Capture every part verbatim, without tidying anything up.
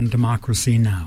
Democracy Now!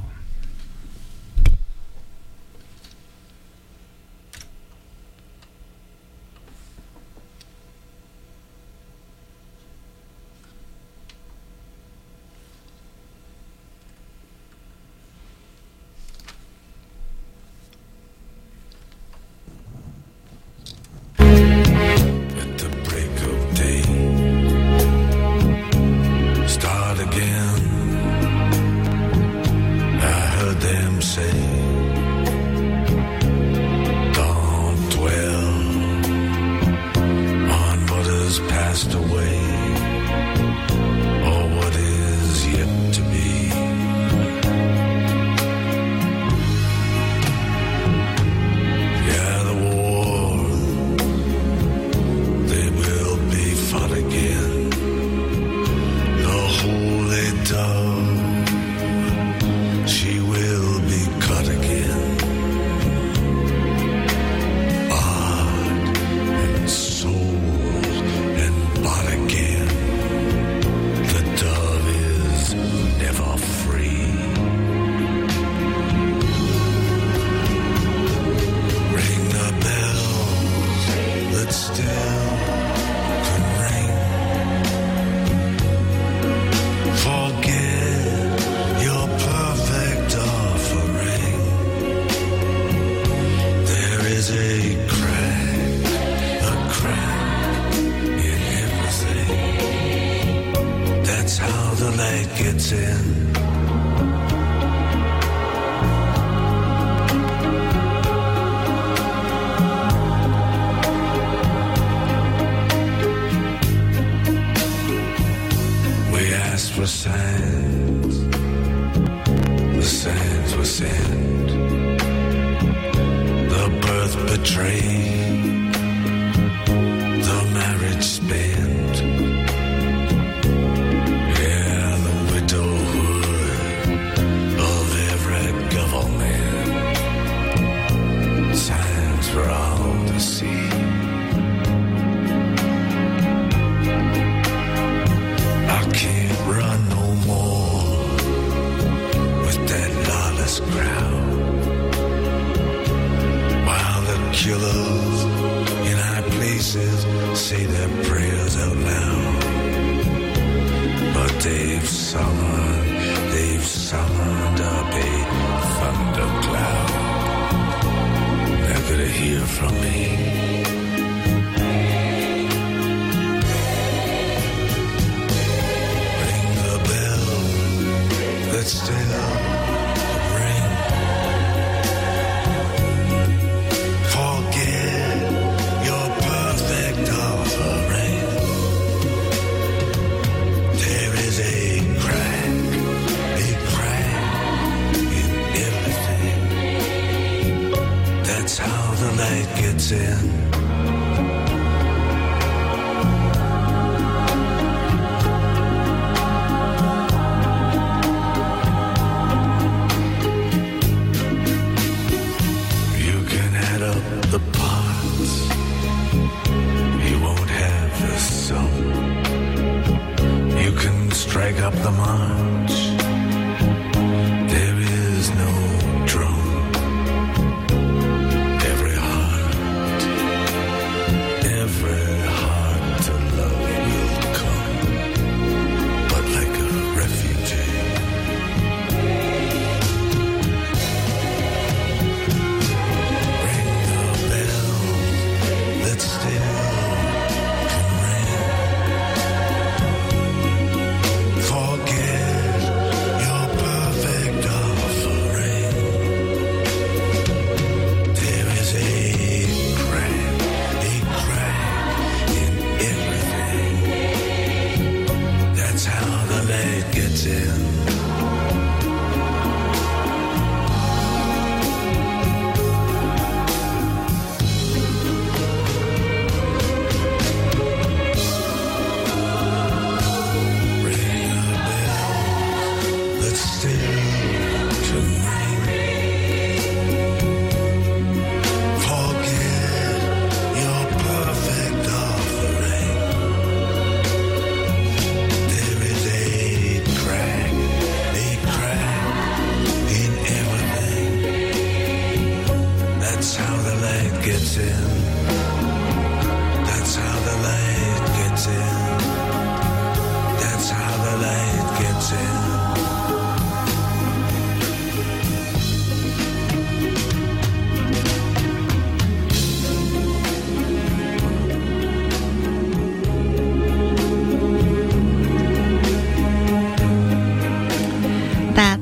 Crack, a crack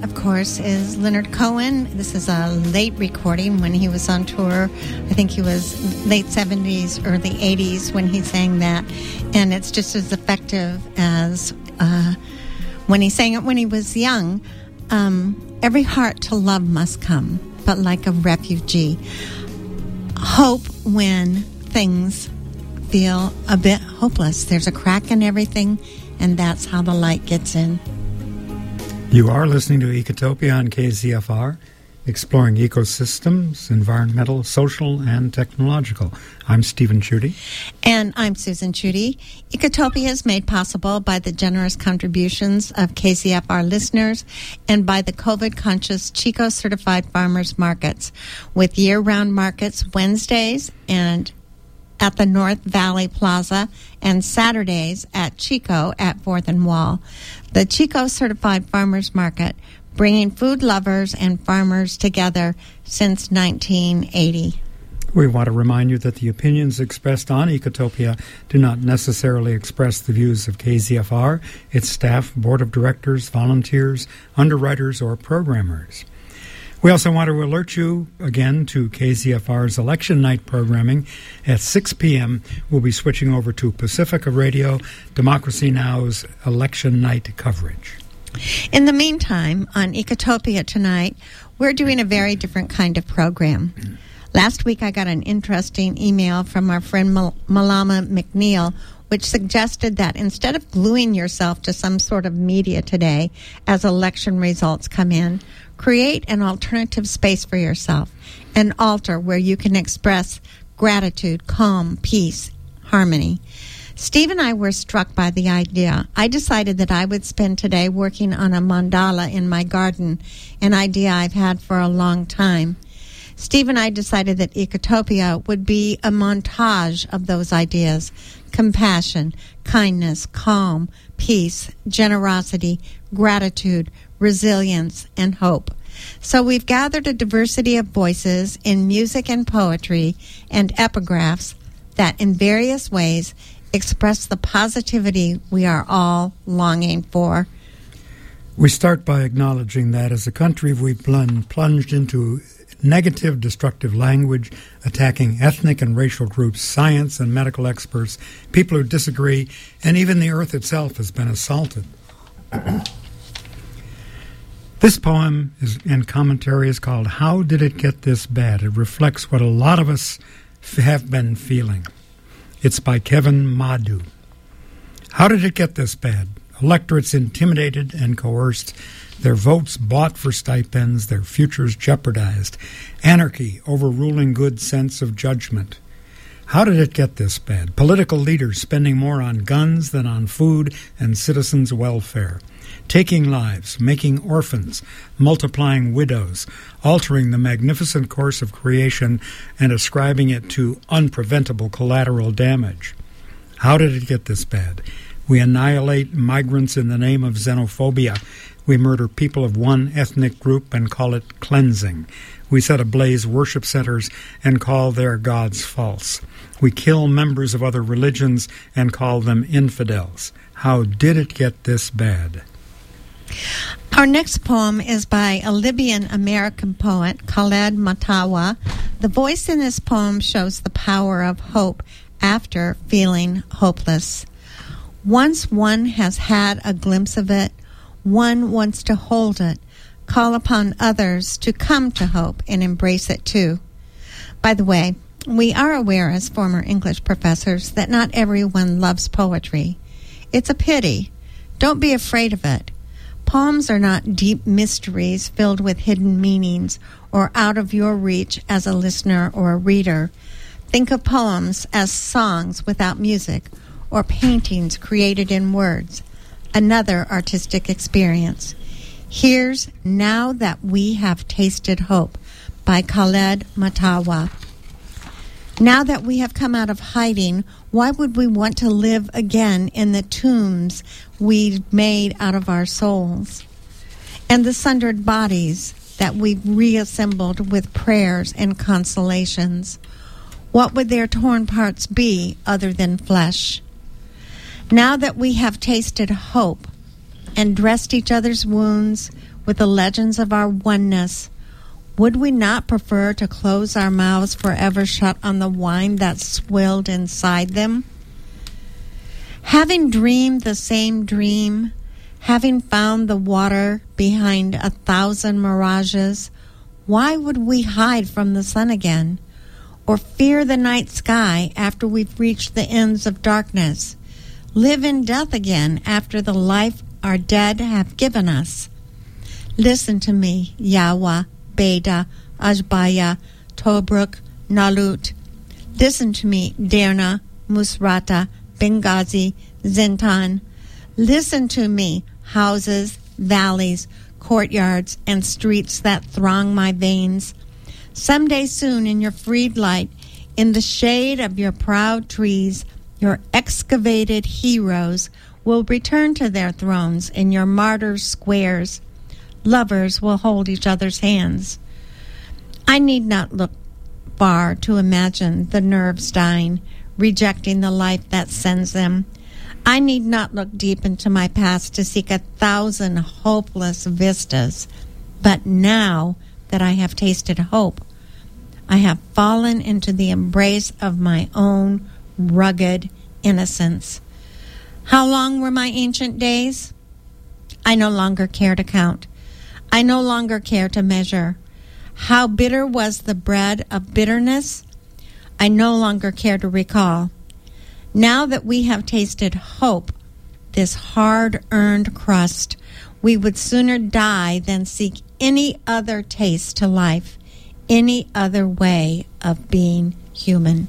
of course, is Leonard Cohen. This is a late recording when he was on tour. I think he was late seventies, early eighties when he sang that. And it's just as effective as uh, when he sang it when he was young. Um, Every heart to love must come, but like a refugee. Hope when things feel a bit hopeless. There's a crack in everything, and that's how the light gets in. You are listening to Ecotopia on K Z F R, exploring ecosystems, environmental, social, and technological. I'm Stephen Chudy. And I'm Susan Chudy. Ecotopia is made possible by the generous contributions of K Z F R listeners and by the COVID-conscious Chico Certified Farmers Markets, with year-round markets Wednesdays and at the North Valley Plaza and Saturdays at Chico at fourth and Wall. The Chico Certified Farmers Market, bringing food lovers and farmers together since nineteen eighty. We want to remind you that the opinions expressed on Ecotopia do not necessarily express the views of K Z F R, its staff, board of directors, volunteers, underwriters, or programmers. We also want to alert you again to K Z F R's election night programming. At six p.m., we'll be switching over to Pacifica Radio, Democracy Now!'s election night coverage. In the meantime, on Ecotopia tonight, we're doing a very different kind of program. Last week, I got an interesting email from our friend Mal- Malama McNeil, which suggested that instead of gluing yourself to some sort of media today as election results come in, create an alternative space for yourself, an altar where you can express gratitude, calm, peace, harmony. Steve and I were struck by the idea. I decided that I would spend today working on a mandala in my garden, an idea I've had for a long time. Steve and I decided that Ecotopia would be a montage of those ideas: compassion, kindness, calm, peace, generosity, gratitude, resilience, and hope. So we've gathered a diversity of voices in music and poetry and epigraphs that in various ways express the positivity we are all longing for. We start by acknowledging that as a country we've plunged into negative, destructive language, attacking ethnic and racial groups, science and medical experts, people who disagree, and even the earth itself has been assaulted. This poem is, and commentary is called How Did It Get This Bad? It reflects what a lot of us f- have been feeling. It's by Kevin Madu. How did it get this bad? Electorates intimidated and coerced, their votes bought for stipends, their futures jeopardized, anarchy overruling good sense of judgment. How did it get this bad? Political leaders spending more on guns than on food and citizens' welfare, taking lives, making orphans, multiplying widows, altering the magnificent course of creation and ascribing it to unpreventable collateral damage. How did it get this bad? We annihilate migrants in the name of xenophobia. We murder people of one ethnic group and call it cleansing. We set ablaze worship centers and call their gods false. We kill members of other religions and call them infidels. How did it get this bad? Our next poem is by a Libyan-American poet, Khaled Matawa. The voice in this poem shows the power of hope after feeling hopeless. Once one has had a glimpse of it, one wants to hold it, call upon others to come to hope and embrace it too. By the way, we are aware as former English professors that not everyone loves poetry. It's a pity. Don't be afraid of it. Poems are not deep mysteries filled with hidden meanings or out of your reach as a listener or a reader. Think of poems as songs without music or paintings created in words, another artistic experience. Here's Now That We Have Tasted Hope by Khaled Matawa. Now that we have come out of hiding, why would we want to live again in the tombs we made out of our souls and the sundered bodies that we've reassembled with prayers and consolations? What would their torn parts be other than flesh? Now that we have tasted hope and dressed each other's wounds with the legends of our oneness. Would we not prefer to close our mouths forever shut on the wine that swilled inside them? Having dreamed the same dream, having found the water behind a thousand mirages, why would we hide from the sun again, or fear the night sky after we've reached the ends of darkness, live in death again after the life our dead have given us? Listen to me, Yahweh, Beda, Ajbaya, Tobruk, Nalut. Listen to me, Derna, Musrata, Benghazi, Zintan. Listen to me, houses, valleys, courtyards, and streets that throng my veins. Someday soon, in your freed light, in the shade of your proud trees, your excavated heroes will return to their thrones in your martyrs' squares. Lovers will hold each other's hands. I need not look far to imagine the nerves dying, rejecting the life that sends them. I need not look deep into my past to seek a thousand hopeless vistas. But now that I have tasted hope, I have fallen into the embrace of my own rugged innocence. How long were my ancient days? I no longer care to count. I no longer care to measure. How bitter was the bread of bitterness? I no longer care to recall. Now that we have tasted hope, this hard-earned crust, we would sooner die than seek any other taste to life, any other way of being human.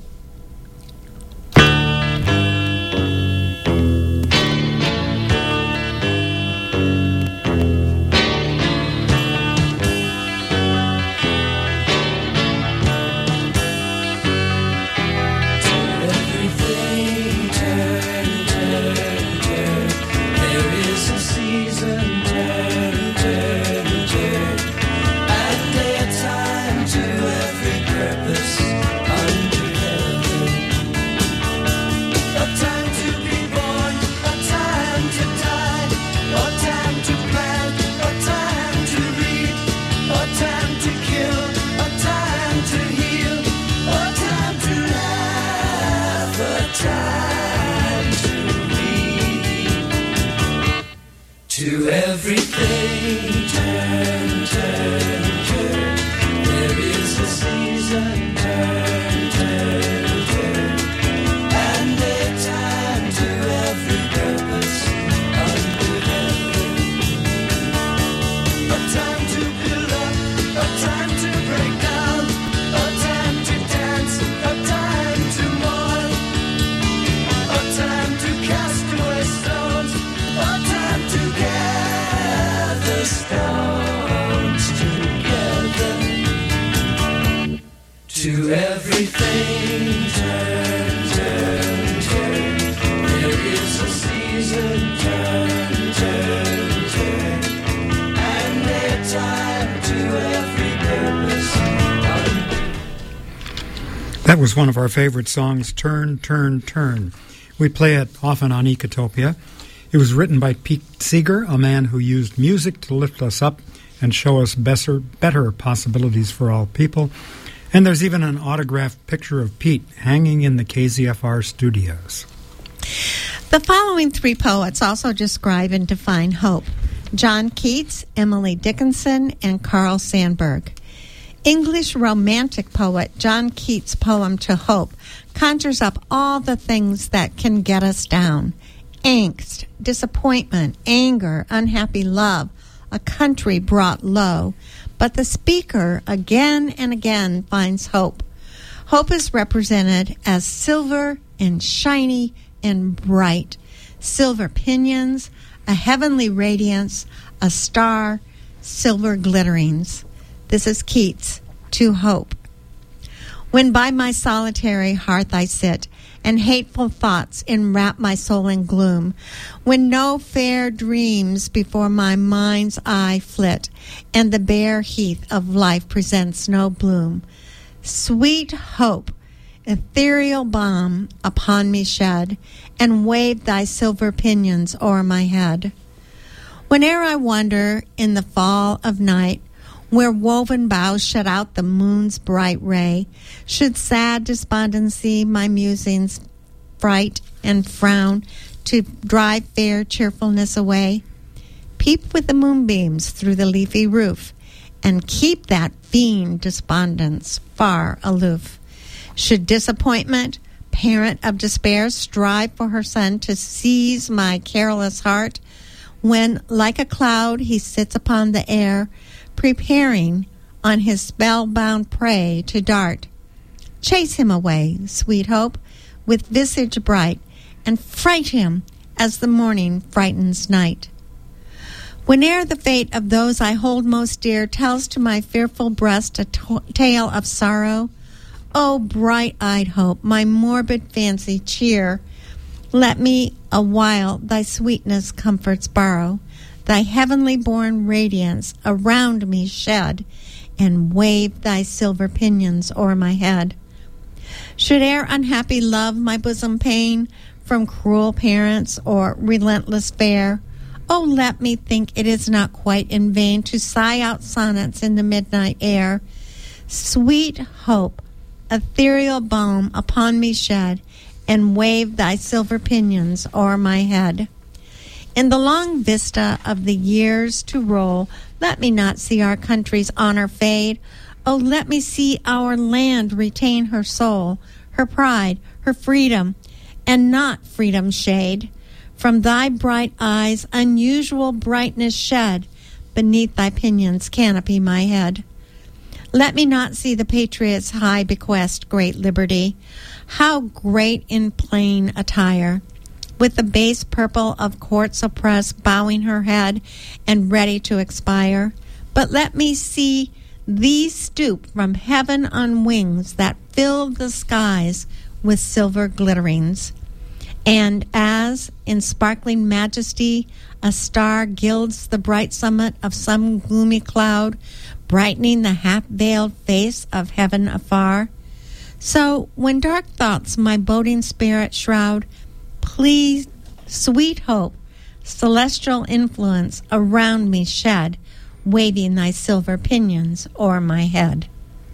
To everything, turn, turn, turn. There is a season, turn, turn, turn. And a time to every purpose under heaven. A time to build up, a time to break down, a time to dance, a time to mourn, a time to cast away stones, a time to gather stones together. To everything, turn, turn, turn. There is a season, turn, turn, turn. And a time to every purpose. That was one of our favorite songs, Turn, Turn, Turn. We play it often on Ecotopia. It was written by Pete Seeger, a man who used music to lift us up and show us better, better possibilities for all people. And there's even an autographed picture of Pete hanging in the K Z F R studios. The following three poets also describe and define hope: John Keats, Emily Dickinson, and Carl Sandburg. English Romantic poet John Keats' poem To Hope conjures up all the things that can get us down: angst, disappointment, anger, unhappy love, a country brought low. But the speaker again and again finds hope. Hope is represented as silver and shiny and bright. Silver pinions, a heavenly radiance, a star, silver glitterings. This is Keats, To Hope. When by my solitary hearth I sit, and hateful thoughts enwrap my soul in gloom, when no fair dreams before my mind's eye flit, and the bare heath of life presents no bloom, sweet hope, ethereal balm upon me shed, and wave thy silver pinions o'er my head. Whene'er I wander in the fall of night, where woven boughs shut out the moon's bright ray, should sad despondency my musings fright and frown to drive fair cheerfulness away, peep with the moonbeams through the leafy roof, and keep that fiend despondence far aloof. Should disappointment, parent of despair, strive for her son to seize my careless heart, when, like a cloud, he sits upon the air, preparing on his spellbound prey to dart, chase him away, sweet hope, with visage bright, and fright him as the morning frightens night. Whene'er the fate of those I hold most dear tells to my fearful breast a to- tale of sorrow, O bright-eyed hope, my morbid fancy cheer. Let me a while thy sweetness comforts borrow, thy heavenly-born radiance around me shed, and wave thy silver pinions o'er my head. Should e'er unhappy love my bosom pain from cruel parents or relentless fare, oh, let me think it is not quite in vain to sigh out sonnets in the midnight air. Sweet hope, ethereal balm upon me shed, and wave thy silver pinions o'er my head. In the long vista of the years to roll, let me not see our country's honor fade. Oh, let me see our land retain her soul, her pride, her freedom, and not freedom's shade. From thy bright eyes unusual brightness shed, beneath thy pinions canopy my head. Let me not see the patriot's high bequest, great liberty, how great in plain attire, with the base purple of courts oppressed bowing her head and ready to expire. But let me see thee stoop from heaven on wings that filled the skies with silver glitterings. And as, in sparkling majesty, a star gilds the bright summit of some gloomy cloud, brightening the half-veiled face of heaven afar, so when dark thoughts my boding spirit shroud, please, sweet hope, celestial influence around me shed, waving thy silver pinions o'er my head.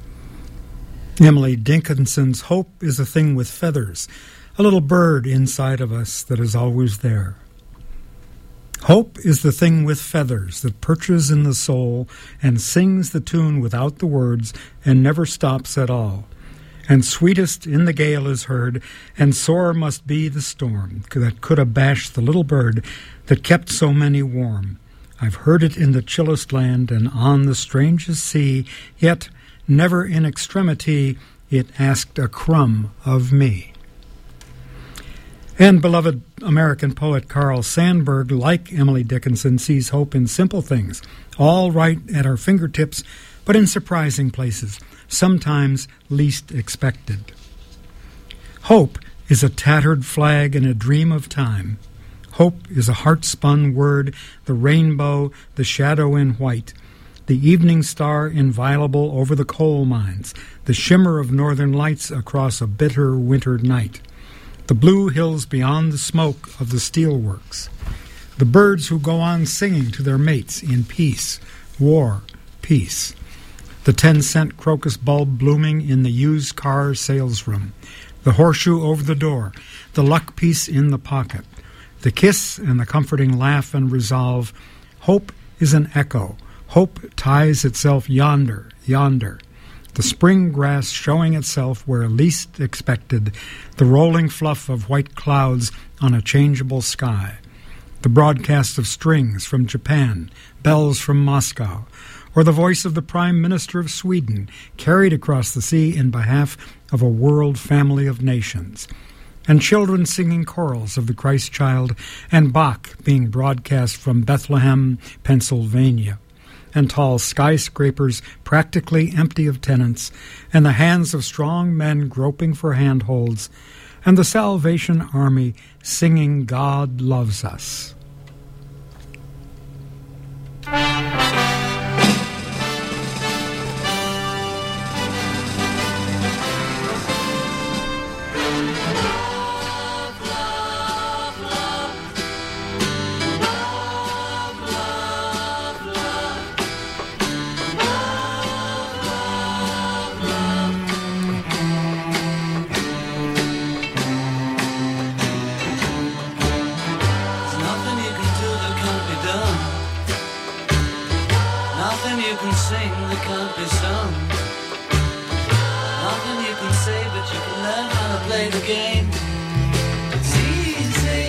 Emily Dickinson's Hope is a Thing with Feathers, a little bird inside of us that is always there. Hope is the thing with feathers that perches in the soul and sings the tune without the words and never stops at all. And sweetest in the gale is heard, and sore must be the storm that could abash the little bird that kept so many warm. I've heard it in the chillest land and on the strangest sea, yet never in extremity it asked a crumb of me. And beloved American poet Carl Sandburg, like Emily Dickinson, sees hope in simple things, all right at our fingertips, but in surprising places, sometimes least expected. Hope is a tattered flag in a dream of time. Hope is a heart-spun word, the rainbow, the shadow in white, the evening star inviolable over the coal mines, the shimmer of northern lights across a bitter winter night, the blue hills beyond the smoke of the steelworks, the birds who go on singing to their mates in peace, war, peace, the ten-cent crocus bulb blooming in the used car salesroom, the horseshoe over the door, the luck piece in the pocket, the kiss and the comforting laugh and resolve. Hope is an echo. Hope ties itself yonder, yonder. The spring grass showing itself where least expected, the rolling fluff of white clouds on a changeable sky, the broadcast of strings from Japan, bells from Moscow, or the voice of the Prime Minister of Sweden carried across the sea in behalf of a world family of nations, and children singing chorals of the Christ child, and Bach being broadcast from Bethlehem, Pennsylvania, and tall skyscrapers practically empty of tenants, and the hands of strong men groping for handholds, and the Salvation Army singing God Loves Us. Love, love, love. Love, love. can sing that can't be sung. Nothing you can say, but you can learn how to play the game. It's easy.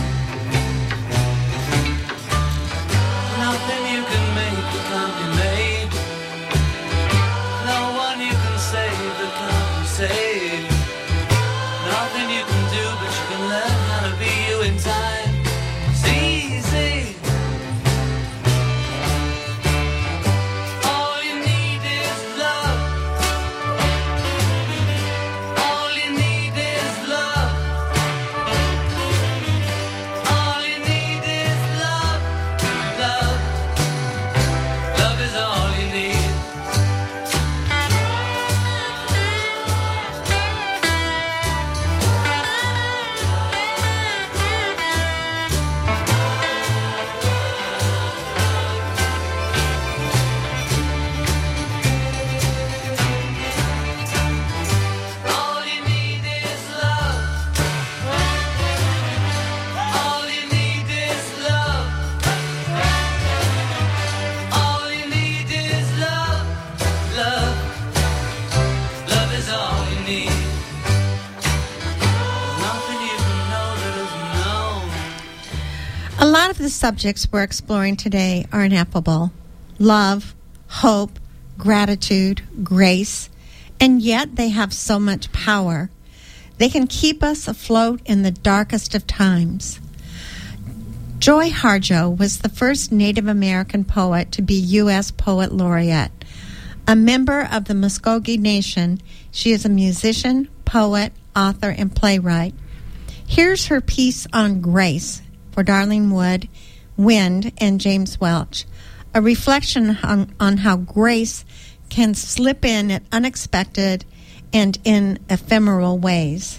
Nothing you can make that can't be made. No one you can save that can't be saved. Nothing you can do, but you can learn how to be you in time. It's easy. All you need is love. All you need is love. All you need is love. Love. Love is all you need. All you need is love. All you need is love. All you need is love. Love. Love is all you need. There's nothing you can know that isn't known. A lot of the subjects we're exploring today are ineffable. Love, hope, gratitude, grace, and yet they have so much power. They can keep us afloat in the darkest of times. Joy Harjo was the first Native American poet to be U S Poet Laureate. A member of the Muskogee Nation, she is a musician, poet, author, and playwright. Here's her piece on grace for Darling Wood, Wind, and James Welch, a reflection on, on how grace can slip in at unexpected and in ephemeral ways.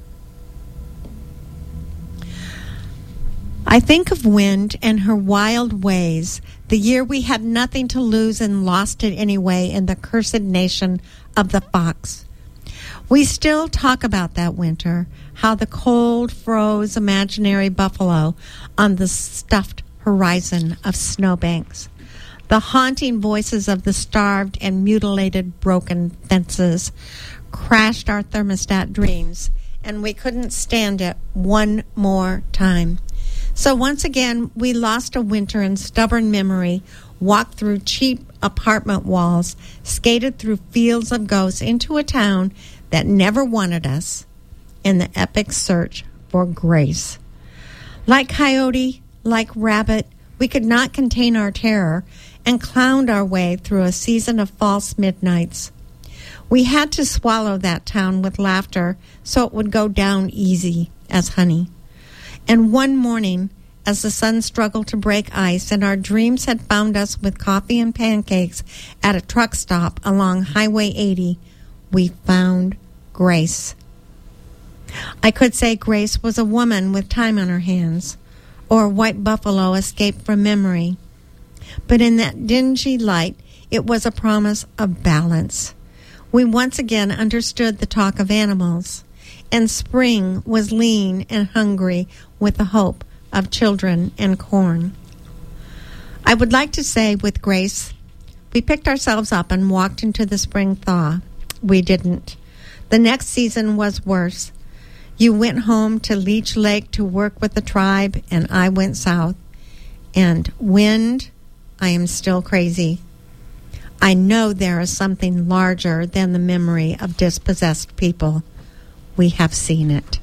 I think of Wind and her wild ways, the year we had nothing to lose and lost it anyway in the cursed nation of the fox. We still talk about that winter, how the cold froze imaginary buffalo on the stuffed horizon of snowbanks. The haunting voices of the starved and mutilated broken fences crashed our thermostat dreams, and we couldn't stand it one more time. So once again, we lost a winter in stubborn memory, walked through cheap apartment walls, skated through fields of ghosts into a town that never wanted us in the epic search for grace. Like Coyote, like Rabbit, we could not contain our terror and clowned our way through a season of false midnights. We had to swallow that town with laughter so it would go down easy as honey. And one morning, as the sun struggled to break ice and our dreams had found us with coffee and pancakes at a truck stop along Highway eighty, we found Grace. I could say Grace was a woman with time on her hands, or a white buffalo escaped from memory. But in that dingy light, it was a promise of balance. We once again understood the talk of animals, and spring was lean and hungry with the hope of children and corn. I would like to say with Grace, we picked ourselves up and walked into the spring thaw. We didn't. The next season was worse. You went home to Leech Lake to work with the tribe, and I went south. And Wind, I am still crazy. I know there is something larger than the memory of dispossessed people. We have seen it.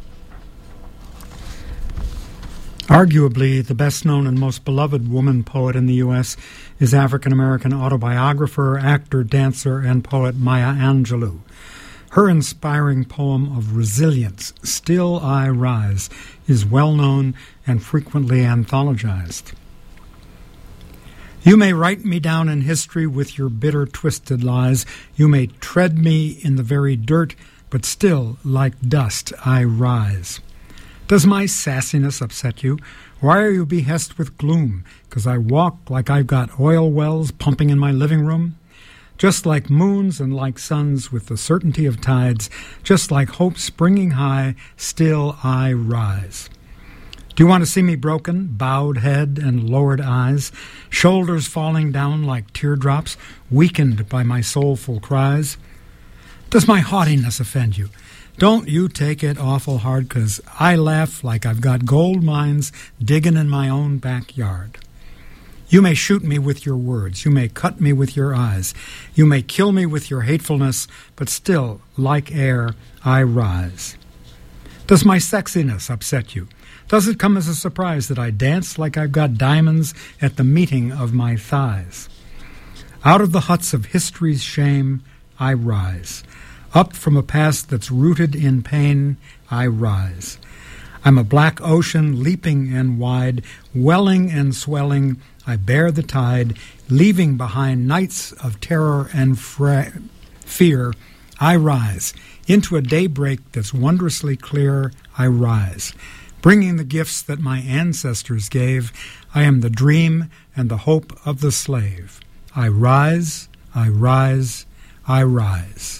Arguably, the best-known and most beloved woman poet in the U S is African-American autobiographer, actor, dancer, and poet Maya Angelou. Her inspiring poem of resilience, Still I Rise, is well-known and frequently anthologized. You may write me down in history with your bitter, twisted lies. You may tread me in the very dirt, but still, like dust, I rise. Does my sassiness upset you? Why are you behest with gloom? 'Cause I walk like I've got oil wells pumping in my living room? Just like moons and like suns with the certainty of tides, just like hope springing high, still I rise. Do you want to see me broken, bowed head and lowered eyes, shoulders falling down like teardrops, weakened by my soulful cries? Does my haughtiness offend you? Don't you take it awful hard, 'cause I laugh like I've got gold mines digging in my own backyard. You may shoot me with your words, you may cut me with your eyes, you may kill me with your hatefulness, but still, like air, I rise. Does my sexiness upset you? Does it come as a surprise that I dance like I've got diamonds at the meeting of my thighs? Out of the huts of history's shame, I rise. Up from a past that's rooted in pain, I rise. I'm a black ocean leaping and wide, welling and swelling, I bear the tide, leaving behind nights of terror and fra- fear. I rise. Into a daybreak that's wondrously clear, I rise. Bringing the gifts that my ancestors gave, I am the dream and the hope of the slave. I rise, I rise, I rise.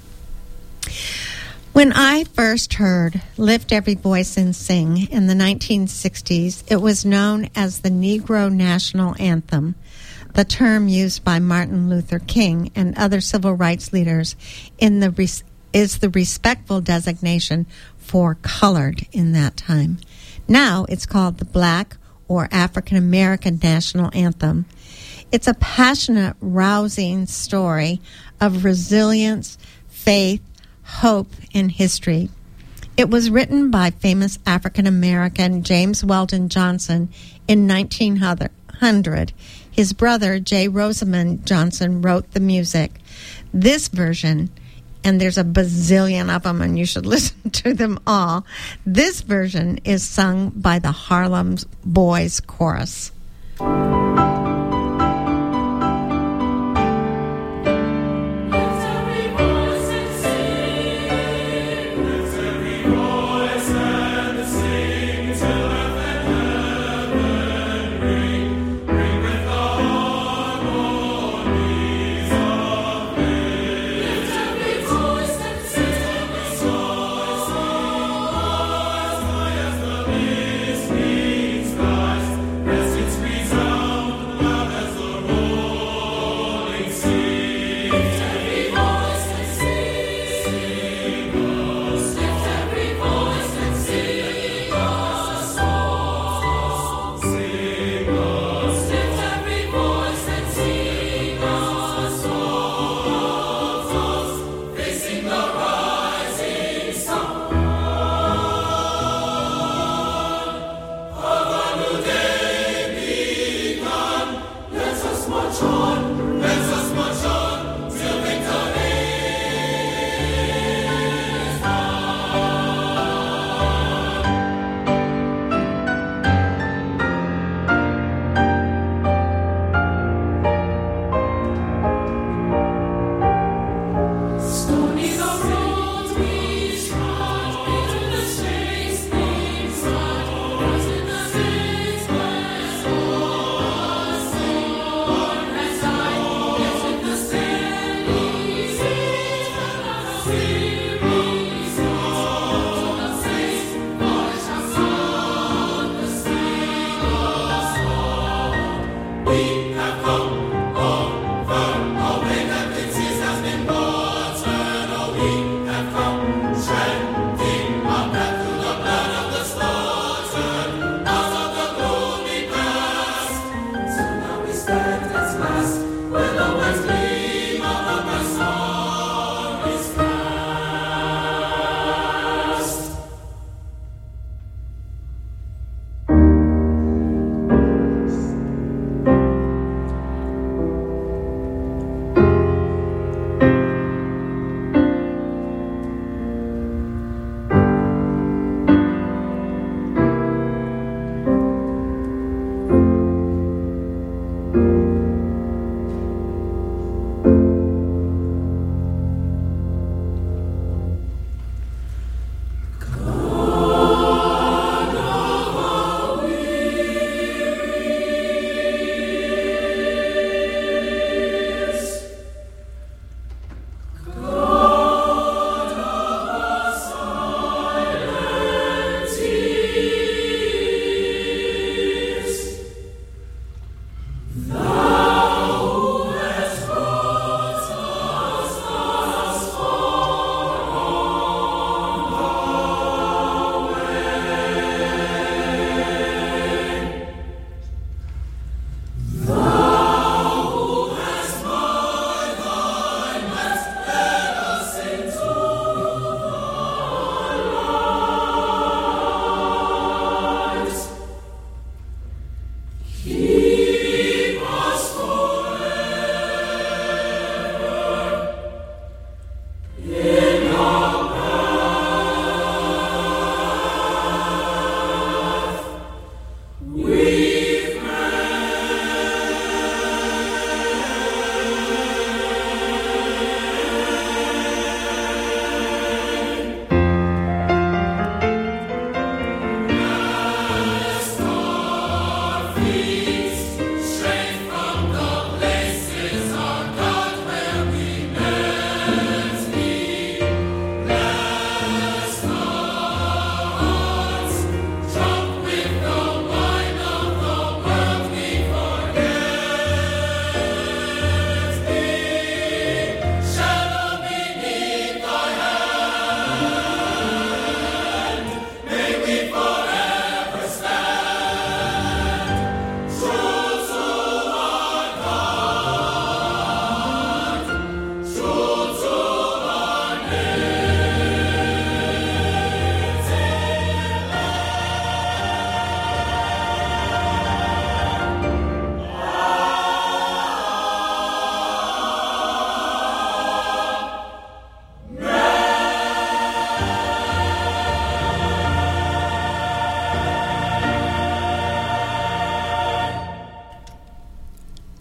When I first heard Lift Every Voice and Sing in the nineteen sixties, it was known as the Negro National Anthem, the term used by Martin Luther King and other civil rights leaders in the res- is the respectful designation for colored in that time. Now it's called the Black or African American National Anthem. It's a passionate, rousing story of resilience, faith, hope, and history. It was written by famous African American James Weldon Johnson in nineteen hundred. His brother, J. Rosamond Johnson, wrote the music. This version, and there's a bazillion of them, and you should listen to them all. This version is sung by the Harlem Boys Chorus. Rest its resound.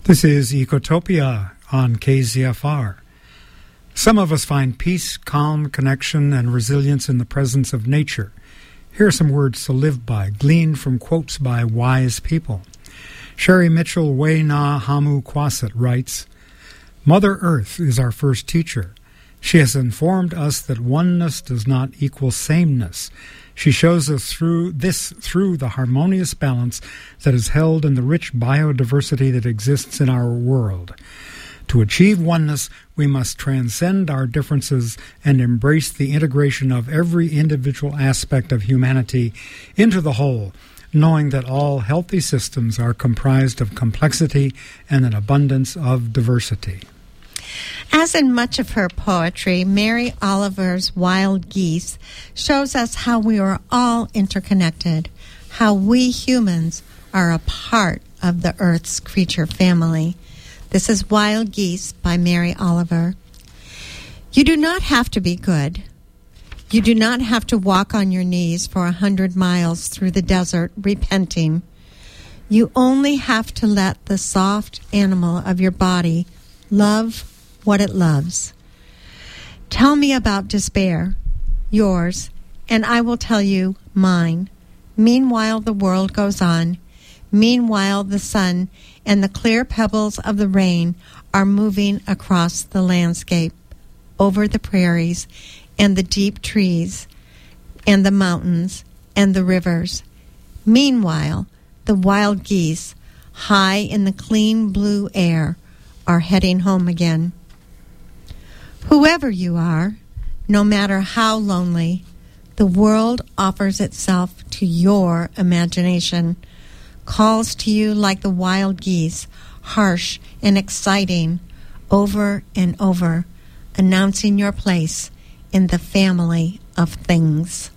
This is Ecotopia on K Z F R. Some of us find peace, calm, connection, and resilience in the presence of nature. Here are some words to live by, gleaned from quotes by wise people. Sherry Mitchell Wei Na Hamu Kwasat writes, Mother Earth is our first teacher. She has informed us that oneness does not equal sameness. She shows us through this through the harmonious balance that is held in the rich biodiversity that exists in our world. To achieve oneness, we must transcend our differences and embrace the integration of every individual aspect of humanity into the whole, knowing that all healthy systems are comprised of complexity and an abundance of diversity. As in much of her poetry, Mary Oliver's Wild Geese shows us how we are all interconnected, how we humans are a part of the Earth's creature family. This is Wild Geese by Mary Oliver. You do not have to be good. You do not have to walk on your knees for a hundred miles through the desert repenting. You only have to let the soft animal of your body love what it loves. Tell me about despair, yours, and I will tell you mine. Meanwhile, the world goes on. Meanwhile, the sun and the clear pebbles of the rain are moving across the landscape, over the prairies and the deep trees and the mountains and the rivers. Meanwhile, the wild geese, high in the clean blue air, are heading home again. Whoever you are, no matter how lonely, the world offers itself to your imagination, calls to you like the wild geese, harsh and exciting, over and over, announcing your place in the family of things.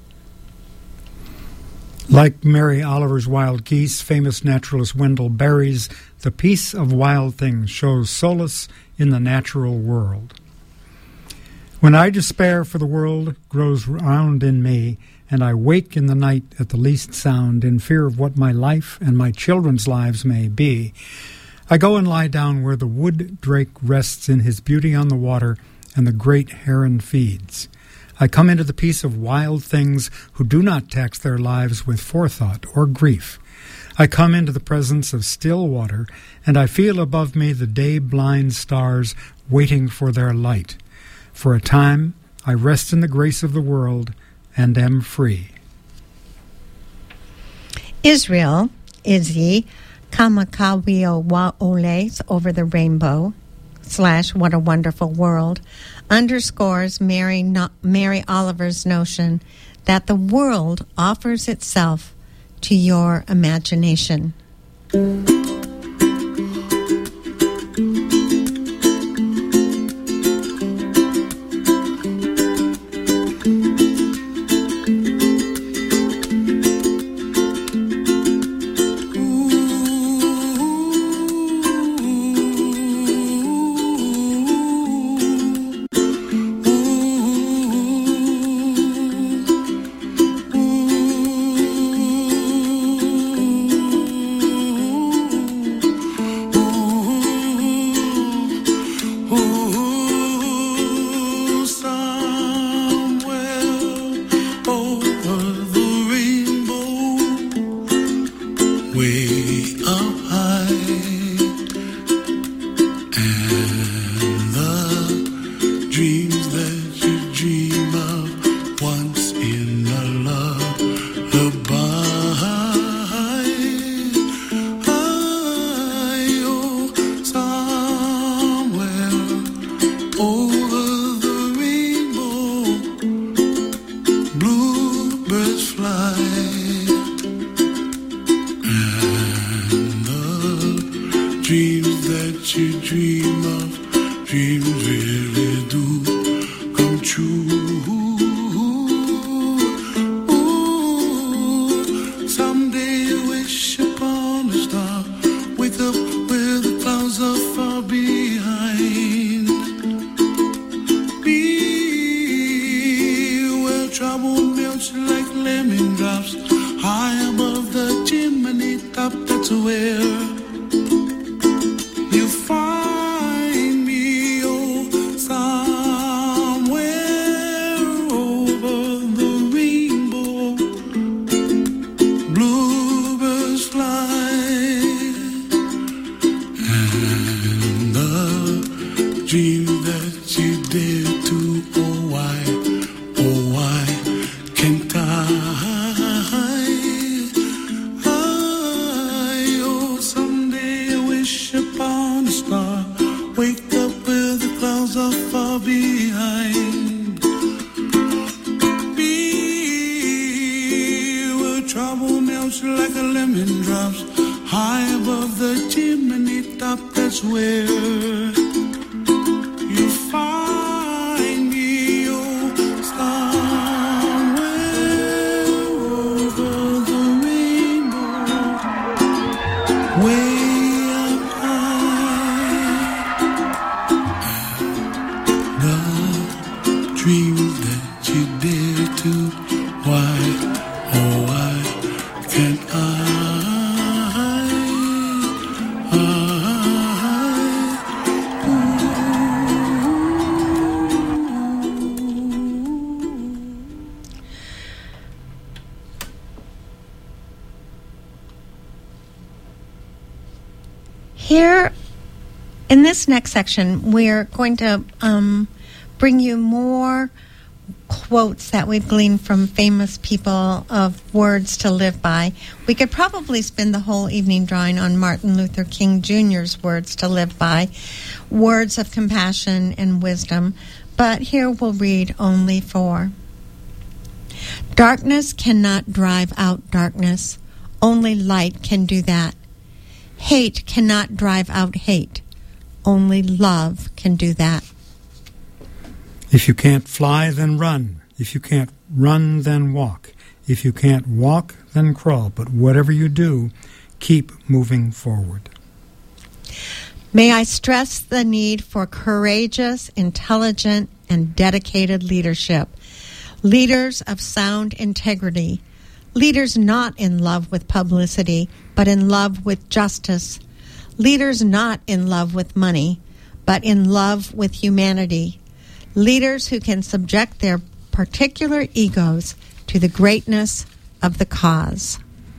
Like Mary Oliver's Wild Geese, famous naturalist Wendell Berry's The Peace of Wild Things shows solace in the natural world. When I despair for the world grows round in me, and I wake in the night at the least sound in fear of what my life and my children's lives may be, I go and lie down where the wood drake rests in his beauty on the water and the great heron feeds. I come into the peace of wild things who do not tax their lives with forethought or grief. I come into the presence of still water, and I feel above me the day-blind stars waiting for their light. For a time, I rest in the grace of the world and am free. Israel, Izzy, Kamakawio Waoles over the rainbow, slash What a Wonderful World, underscores Mary, no, Mary Oliver's notion that the world offers itself to your imagination. High above the chimney top, that's where you dreams that you did too. Oh, why, oh, why can't I? I, oh, someday I wish upon a star. Wake up where the clouds are far behind. Be where trouble melts like a lemon drops. High above the chimney top, that's where you find me, oh, somewhere over the rainbow, way up high. The dreams that you dare to, why, oh, why can't I? Here, in this next section, we're going to um, bring you more quotes that we've gleaned from famous people of words to live by. We could probably spend the whole evening drawing on Martin Luther King Junior's words to live by, words of compassion and wisdom, but here we'll read only four. Darkness cannot drive out darkness. Only light can do that. Hate cannot drive out hate. Only love can do that. If you can't fly, then run. If you can't run, then walk. If you can't walk, then crawl. But whatever you do, keep moving forward. May I stress the need for courageous, intelligent, and dedicated leadership. Leaders of sound integrity. Leaders not in love with publicity, but in love with justice. Leaders not in love with money, but in love with humanity. Leaders who can subject their particular egos to the greatness of the cause.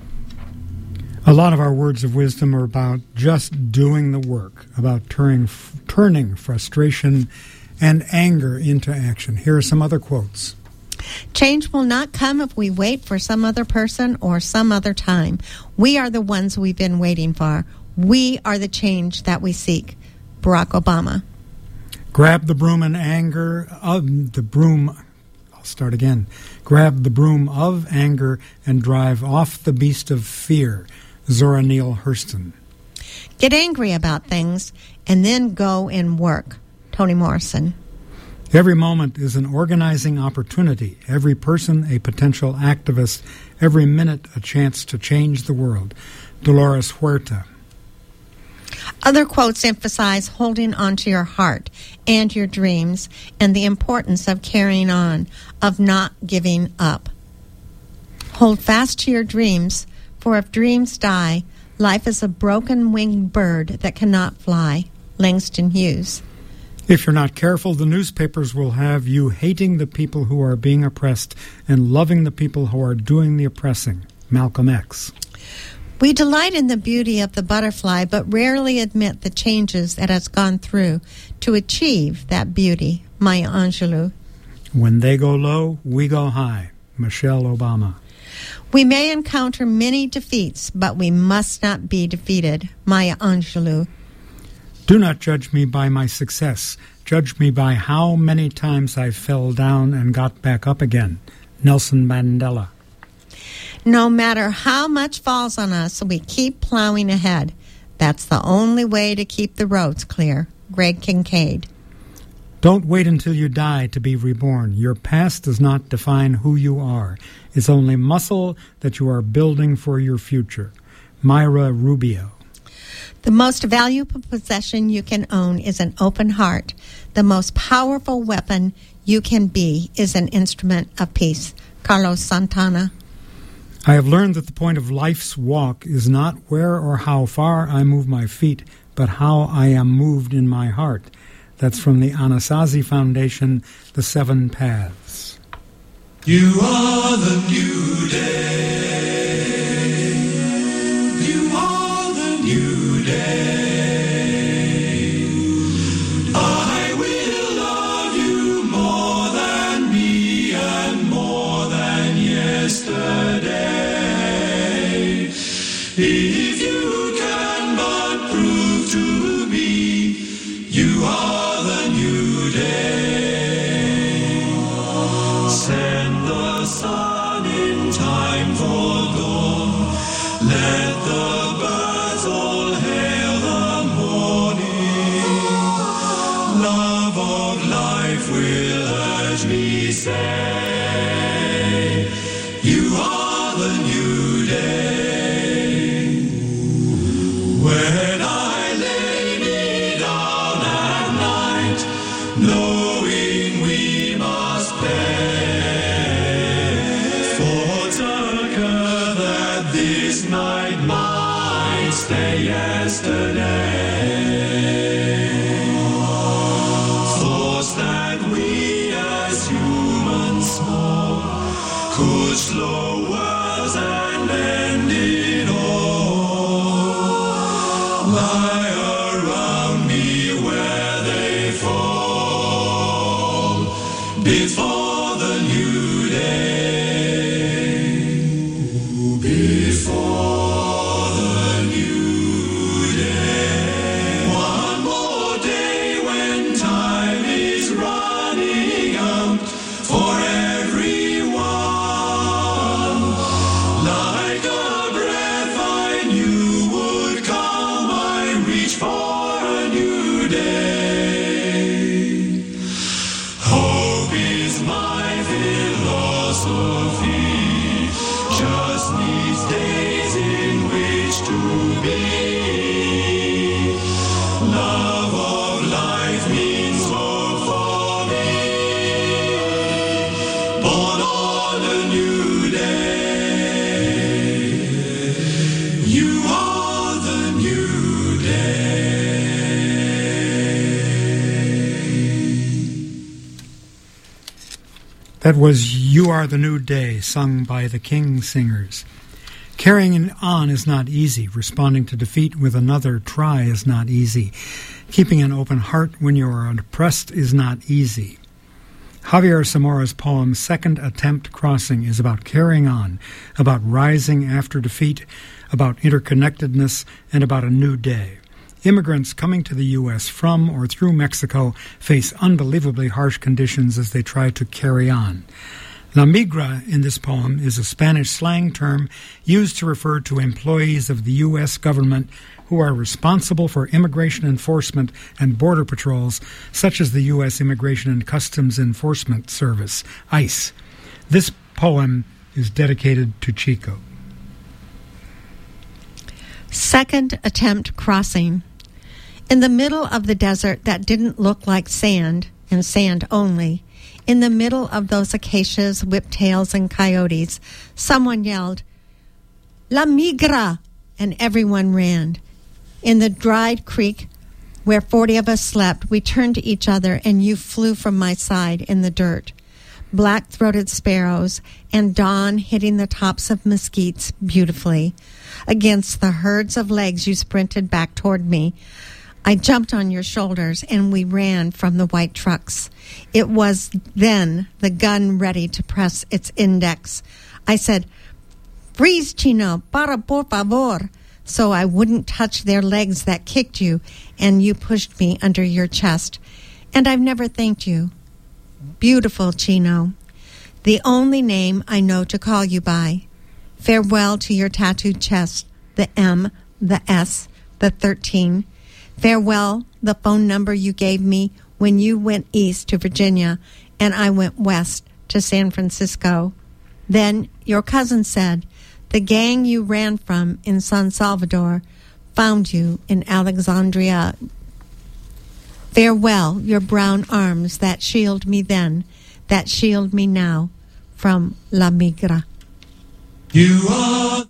A lot of our words of wisdom are about just doing the work, about turning, turning frustration and anger into action. Here are some other quotes. Change will not come if we wait for some other person or some other time. We are the ones we've been waiting for. We are the change that we seek. Barack Obama. Grab the broom in anger of the broom. I'll start again. Grab the broom of anger and drive off the beast of fear. Zora Neale Hurston. Get angry about things and then go and work. Toni Morrison. Every moment is an organizing opportunity. Every person a potential activist. Every minute a chance to change the world. Dolores Huerta. Other quotes emphasize holding on to your heart and your dreams and the importance of carrying on, of not giving up. Hold fast to your dreams, for if dreams die, life is a broken-winged bird that cannot fly. Langston Hughes. If you're not careful, the newspapers will have you hating the people who are being oppressed and loving the people who are doing the oppressing. Malcolm X. We delight in the beauty of the butterfly, but rarely admit the changes it has gone through to achieve that beauty. Maya Angelou. When they go low, we go high. Michelle Obama. We may encounter many defeats, but we must not be defeated. Maya Angelou. Do not judge me by my success. Judge me by how many times I fell down and got back up again. Nelson Mandela. No matter how much falls on us, we keep plowing ahead. That's the only way to keep the roads clear. Greg Kincaid. Don't wait until you die to be reborn. Your past does not define who you are. It's only muscle that you are building for your future. Myra Rubio. The most valuable possession you can own is an open heart. The most powerful weapon you can be is an instrument of peace. Carlos Santana. I have learned that the point of life's walk is not where or how far I move my feet, but how I am moved in my heart. That's from the Anasazi Foundation, The Seven Paths. You are the new day. You are the new day. I will If you can but prove to me you are the new day, send the sun in time for dawn, let the birds all hail the morning. Love of life will urge me say, you are the new day. When I lay me down at night, knowing we must pay, thoughts occur that this night might stay yesterday. Thoughts that we as humans small could slow worlds and end it all, lie around me where they fall before the new day, before the new day. One more day when time is running out for everyone. Like a breath I knew would come, I reach for a new day. Hope is my philosophy, just needs days in which to be. Love of life means hope for me, born on a new day. You are the new day. That was You Are the New Day, sung by the King Singers. Carrying on is not easy. Responding to defeat with another try is not easy. Keeping an open heart when you are oppressed is not easy. Javier Zamora's poem Second Attempt Crossing is about carrying on, about rising after defeat, about interconnectedness, and about a new day. Immigrants coming to the U S from or through Mexico face unbelievably harsh conditions as they try to carry on. La migra in this poem is a Spanish slang term used to refer to employees of the U S government who are responsible for immigration enforcement and border patrols, such as the U S Immigration and Customs Enforcement Service, ICE. This poem is dedicated to Chico. Second Attempt Crossing. In the middle of the desert that didn't look like sand, and sand only, in the middle of those acacias, whiptails, and coyotes, someone yelled, La migra! And everyone ran. In the dried creek where forty of us slept, we turned to each other, and you flew from my side in the dirt. Black-throated sparrows and dawn hitting the tops of mesquites beautifully. Against the herds of legs, you sprinted back toward me. I jumped on your shoulders, and we ran from the white trucks. It was then the gun ready to press its index. I said, Freeze, Chino, para por favor, so I wouldn't touch their legs that kicked you, and you pushed me under your chest. And I've never thanked you. Beautiful Chino, the only name I know to call you by. Farewell to your tattooed chest, the M, the S, the thirteen. Farewell, the phone number you gave me when you went east to Virginia and I went west to San Francisco. Then your cousin said, the gang you ran from in San Salvador found you in Alexandria. Farewell, your brown arms that shield me then, that shield me now from La Migra. You are...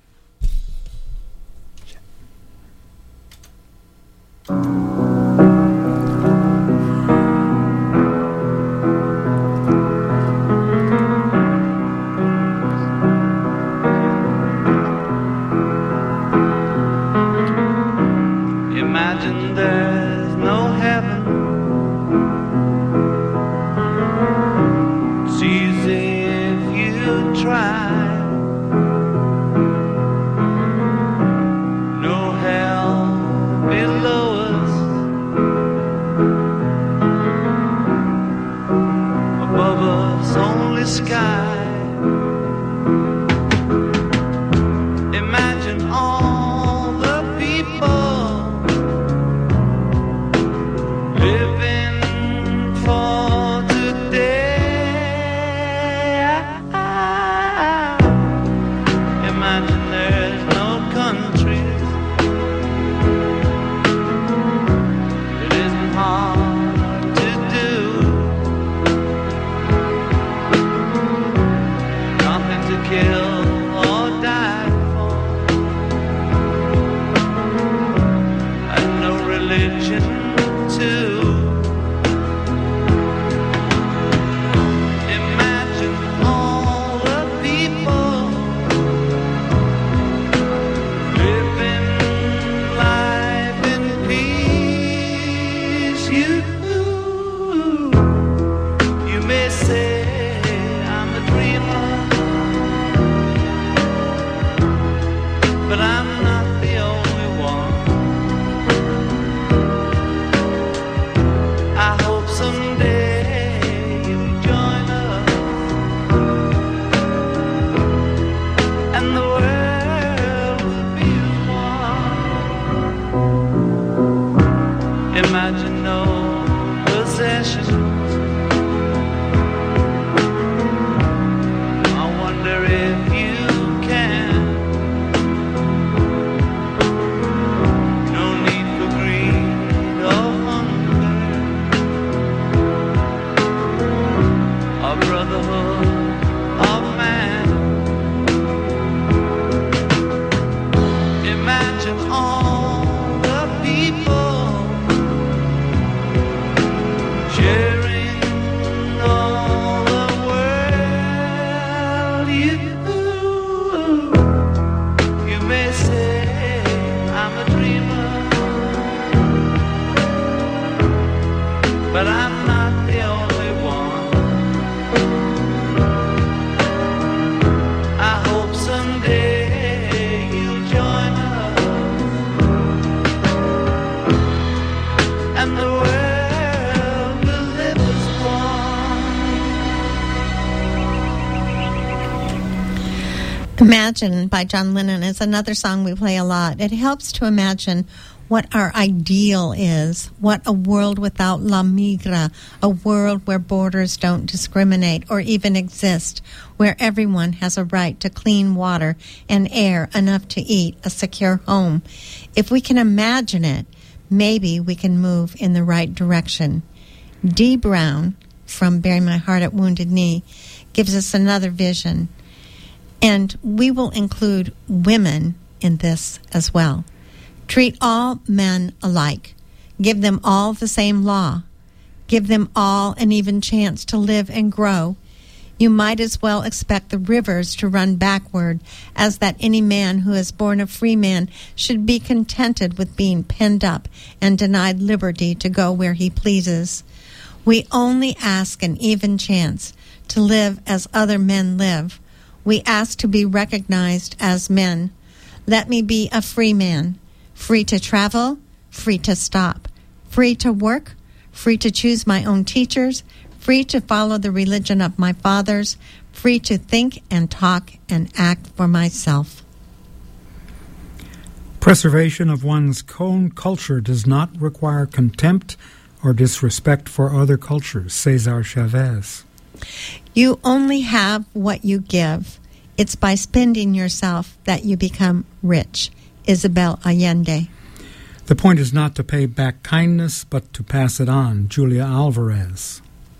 Imagine there's no heaven. It's easy if you try. sky. Imagine all the people living for today. Imagine there's no countries. It isn't hard to do. Nothing to kill or die for, and no religion too. Imagine all the people living life in peace. You, you may say I'm a dreamer, but I'm not the only one. I hope someday you'll join us, and the world will be as one. Imagine no possessions. I wonder if you can. No need for greed or hunger, or brotherhood of man. Imagine all the people sharing all the world. You, you may say I'm a dreamer, but I'm not the only one. I hope someday you'll join us, and the world will live as one. Imagine by John Lennon is another song we play a lot. It helps to imagine what our ideal is, what a world without la migra, a world where borders don't discriminate or even exist, where everyone has a right to clean water and air, enough to eat, a secure home. If we can imagine it, maybe we can move in the right direction. Dee Brown, from Bury My Heart at Wounded Knee, gives us another vision. And we will include women in this as well. Treat all men alike. Give them all the same law. Give them all an even chance to live and grow. You might as well expect the rivers to run backward as that any man who is born a free man should be contented with being penned up and denied liberty to go where he pleases. We only ask an even chance to live as other men live. We ask to be recognized as men. Let me be a free man, free to travel, free to stop, free to work, free to choose my own teachers, free to follow the religion of my fathers, free to think and talk and act for myself. Preservation of one's own culture does not require contempt or disrespect for other cultures, Cesar Chavez. You only have what you give. It's by spending yourself that you become rich. Isabel Allende. The point is not to pay back kindness, but to pass it on, Julia Alvarez.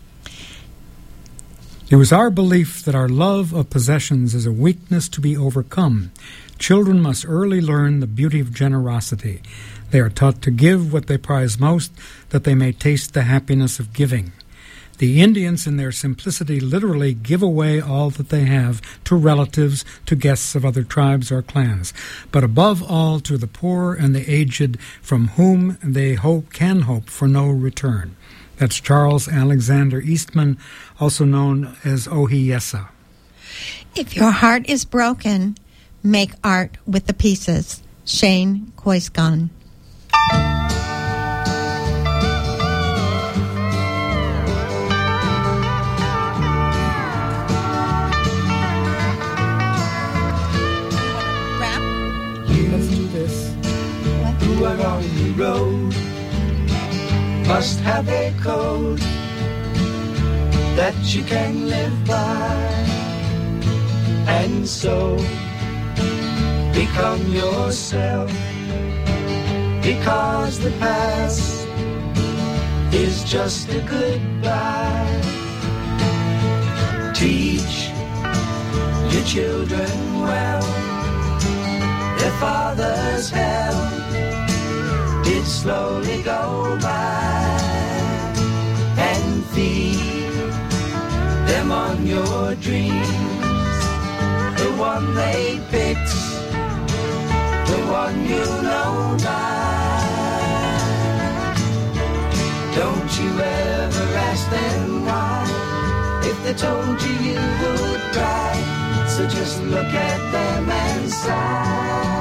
It was our belief that our love of possessions is a weakness to be overcome. Children must early learn the beauty of generosity. They are taught to give what they prize most, that they may taste the happiness of giving. The Indians, in their simplicity, literally give away all that they have to relatives, to guests of other tribes or clans, but above all to the poor and the aged, from whom they hope can hope for no return. That's Charles Alexander Eastman, also known as Ohiyesa. If your heart is broken, make art with the pieces. Shane Koiskan. code that you can live by, and so become yourself, because the past is just a goodbye. Teach your children well, their father's hell did slowly go by, and feed them on your dreams, the one they picked, the one you know by. Don't you ever ask them why, if they told you you would cry, so just look at them and sigh.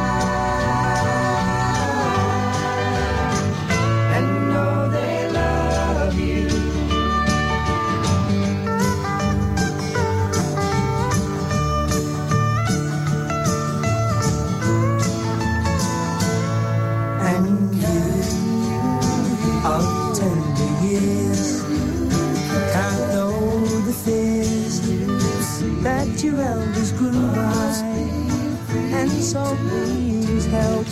Your elders grew by, and so please help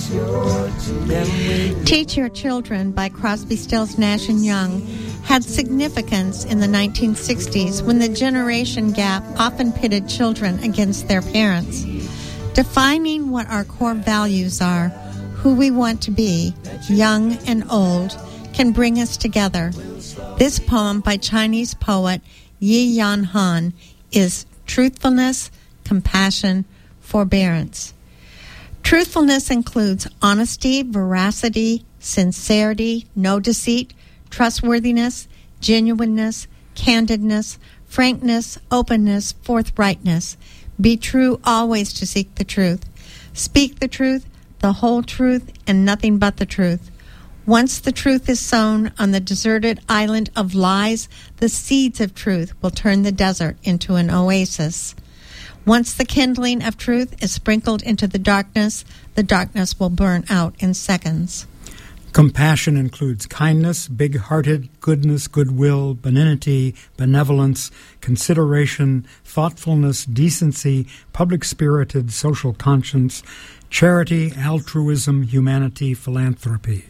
them. Teach Your Children by Crosby, Stills, Nash and Young had significance in the nineteen sixties when the generation gap often pitted children against their parents. Defining what our core values are, who we want to be, young and old, can bring us together. This poem by Chinese poet Yi Yan Han is truthfulness, compassion, forbearance. Truthfulness includes honesty, veracity, sincerity, no deceit, trustworthiness, genuineness, candidness, frankness, openness, forthrightness. Be true always to seek the truth. Speak the truth, the whole truth, and nothing but the truth. Once the truth is sown on the deserted island of lies, the seeds of truth will turn the desert into an oasis. Once the kindling of truth is sprinkled into the darkness, the darkness will burn out in seconds. Compassion includes kindness, big-hearted, goodness, goodwill, benignity, benevolence, consideration, thoughtfulness, decency, public-spirited, social conscience, charity, altruism, humanity, philanthropy.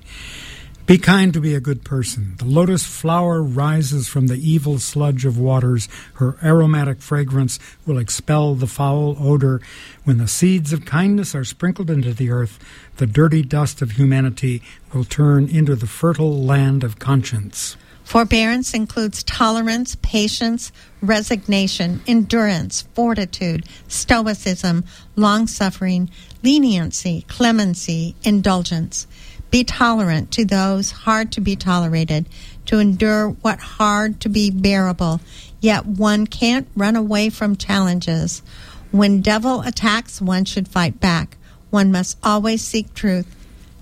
Be kind to be a good person. The lotus flower rises from the evil sludge of waters. Her aromatic fragrance will expel the foul odor. When the seeds of kindness are sprinkled into the earth, the dirty dust of humanity will turn into the fertile land of conscience. Forbearance includes tolerance, patience, resignation, endurance, fortitude, stoicism, long-suffering, leniency, clemency, indulgence. Be tolerant to those hard to be tolerated, to endure what hard to be bearable, yet one can't run away from challenges. When devil attacks, one should fight back. One must always seek truth,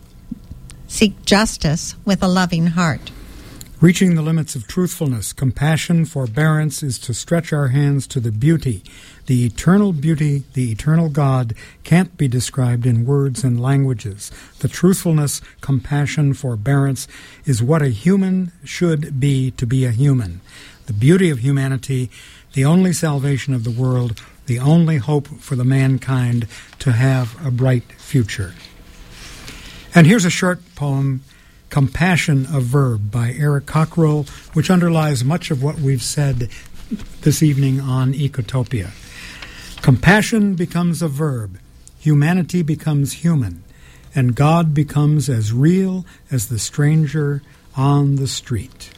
seek justice with a loving heart. Reaching the limits of truthfulness, compassion, forbearance is to stretch our hands to the beauty. The eternal beauty, the eternal God, can't be described in words and languages. The truthfulness, compassion, forbearance is what a human should be to be a human. The beauty of humanity, the only salvation of the world, the only hope for the mankind to have a bright future. And here's a short poem, Compassion, a Verb, by Eric Cockrell, which underlies much of what we've said this evening on Ecotopia. Compassion becomes a verb, humanity becomes human, and God becomes as real as the stranger on the street.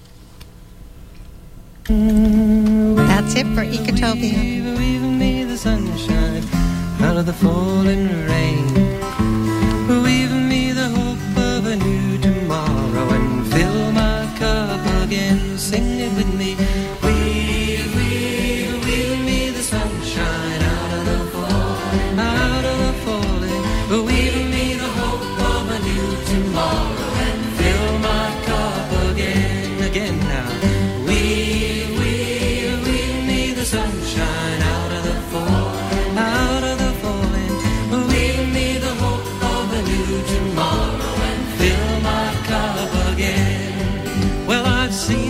That's it for Ecotopia. Weave me the sunshine out of the falling rain. Weave me the hope of a new tomorrow and fill my cup again. Sing it with me. Weave, weave, weave me the sunshine out of the falling, out of the falling. Weave me the hope of a new tomorrow and fill my cup again, again now. Weave, weave, weave me the sunshine out of the falling, out of the falling. Weave me the hope of a new tomorrow and fill my cup again. Well, I've seen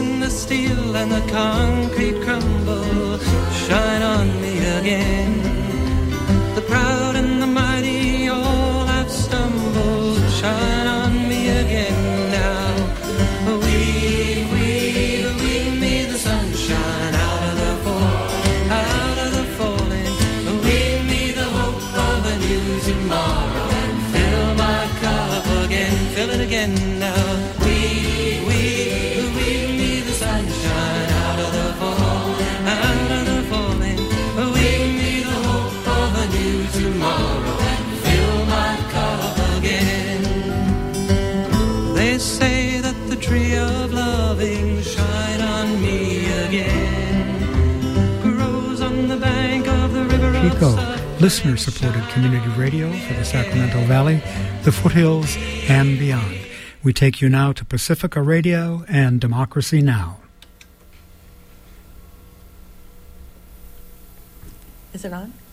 steel and the concrete crumble, shine on me again. The proud and the mighty all have stumbled, shine on me again now. Weave, weave, weave me the sunshine out of the fall, out of the falling. Weave me the hope of a new tomorrow and fill my cup again, fill it again now. Weave, weave, weave me the sunshine out of the fall, out of the falling. Weave me the hope of a new tomorrow and fill my cup again. They say that the tree of loving, shine on me again, grows on the bank of the river of Chico, suffering. listener-supported community radio for the Sacramento Valley, the foothills, and beyond. We take you now to Pacifica Radio and Democracy Now! Is it on?